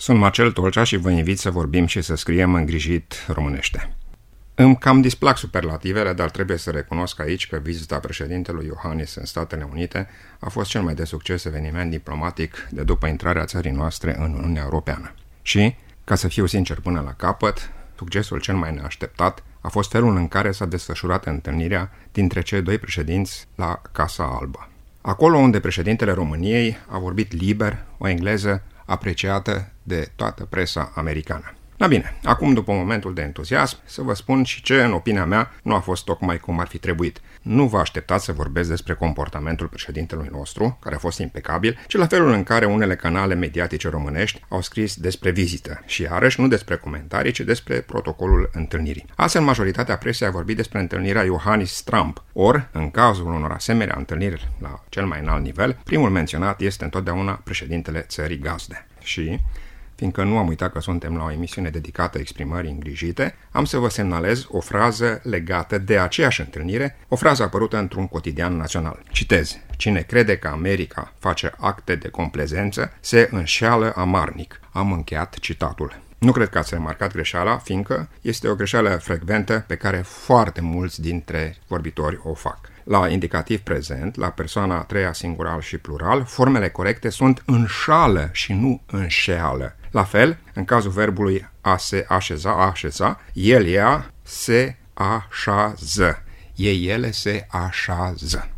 Sunt Marcel Tolcea și vă invit să vorbim și să scriem îngrijit românește. Îmi cam displac superlativele, dar trebuie să recunosc aici că vizita președintelui Iohannis în Statele Unite a fost cel mai de succes eveniment diplomatic de după intrarea țării noastre în Uniunea Europeană. Și, ca să fiu sincer până la capăt, succesul cel mai neașteptat a fost felul în care s-a desfășurat întâlnirea dintre cei doi președinți la Casa Albă. Acolo unde președintele României a vorbit liber o engleză apreciată de toată presa americană. Na bine, acum după momentul de entuziasm, să vă spun și ce, în opinia mea, nu a fost tocmai cum ar fi trebuit. Nu vă așteptați să vorbesc despre comportamentul președintelui nostru, care a fost impecabil, ci la felul în care unele canale mediatice românești au scris despre vizită și iarăși nu despre comentarii, ci despre protocolul întâlnirii. Astfel, majoritatea presei a vorbit despre întâlnirea Iohannis-Trump, ori, în cazul unor asemenea întâlniri la cel mai înalt nivel, primul menționat este întotdeauna președintele țării gazde. Și, fiindcă nu am uitat că suntem la o emisiune dedicată exprimării îngrijite, am să vă semnalez o frază legată de aceeași întâlnire, o frază apărută într-un cotidian național. Citez: "Cine crede că America face acte de complezență, se înșeală amarnic." Am încheiat citatul. Nu cred că ați remarcat greșeala, fiindcă este o greșeală frecventă pe care foarte mulți dintre vorbitori o fac. La indicativ prezent, la persoana a treia singular și plural, formele corecte sunt înșală și nu înșeală. La fel, în cazul verbului a se așeza, el, ea se așează. Ele se așează.